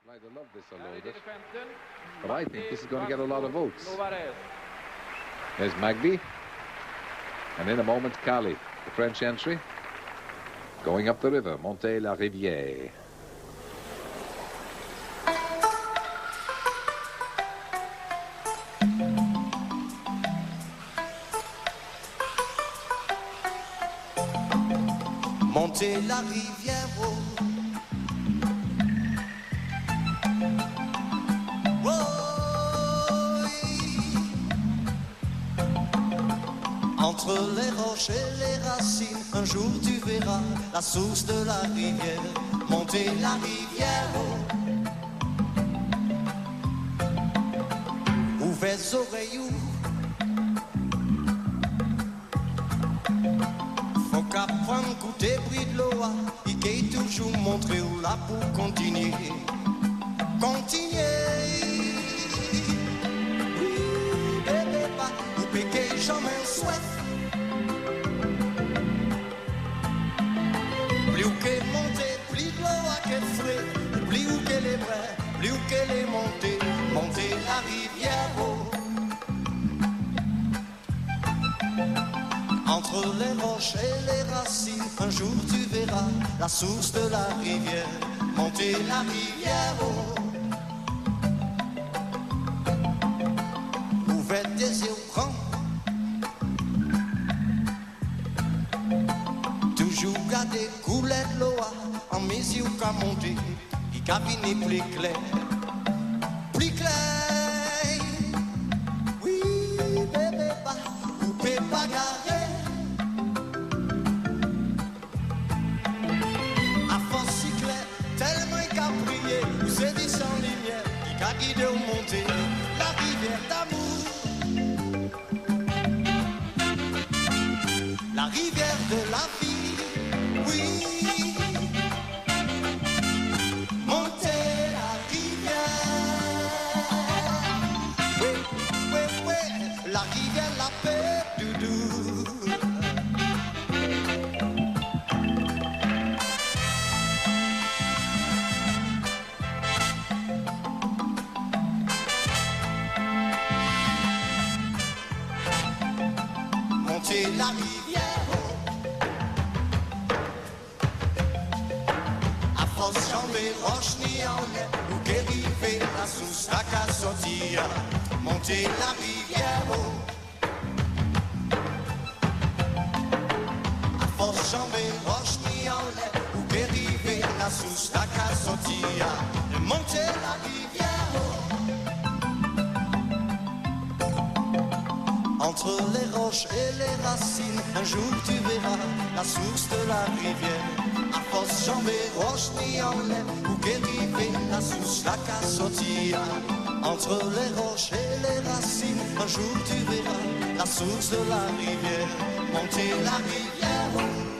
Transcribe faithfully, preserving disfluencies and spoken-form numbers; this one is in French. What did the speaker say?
Right, I love this, I love this. But I think this is going to get a lot of votes. There's Magby. And in a moment, Cali, the French entry. Going up the river, Montée la Rivière. Montez la rivière, oh. Oh, oui. Entre les roches et les racines, un jour tu verras la source de la rivière. Montez la rivière, oh. Ouvrez les oreilles, faut qu'apprendre goûter bruit de l'eau, il est toujours montré où là pour continuer, continuer. Oui, bébé, pas, ou péquer jamais souhait. Plus ou qu'elle monte, plus de l'eau à qu'elle frais, plus ou qu'elle est vraie, plus ou qu'elle est montée, montée la rivière, oh. Entre les roches et les racines, un jour tu verras la source de la rivière. Montez la rivière, oh. Ouvrez des yeux grands, toujours garder couler de l'eau en mesure qu'à monter, il cabine plus clair, plus clair. Oui, bébé, pas, ou peut pas garer. C'est dit sans lumière, qui a guidé au monter la rivière d'amour, la rivière de la vie, oui. Monter la rivière, oui, oui, oui, la rivière, la paix, doudou. Monter la rivière, oh. À force jamber roche ni en l'air, ou qu'ériver la source à qu'à sortir. Monter la rivière, oh. À force jamber roche ni en l'air, ou qu'ériver la source à qu'à sortir. Monter la rivière, oh. Entre les roches et les racines, un jour tu verras la source de la rivière. À force jamber roche ni en l'air, ou qu'ériver la source la qu'à sortir. Entre les roches et les racines, un jour tu verras la source de la rivière. Monter la rivière, oh.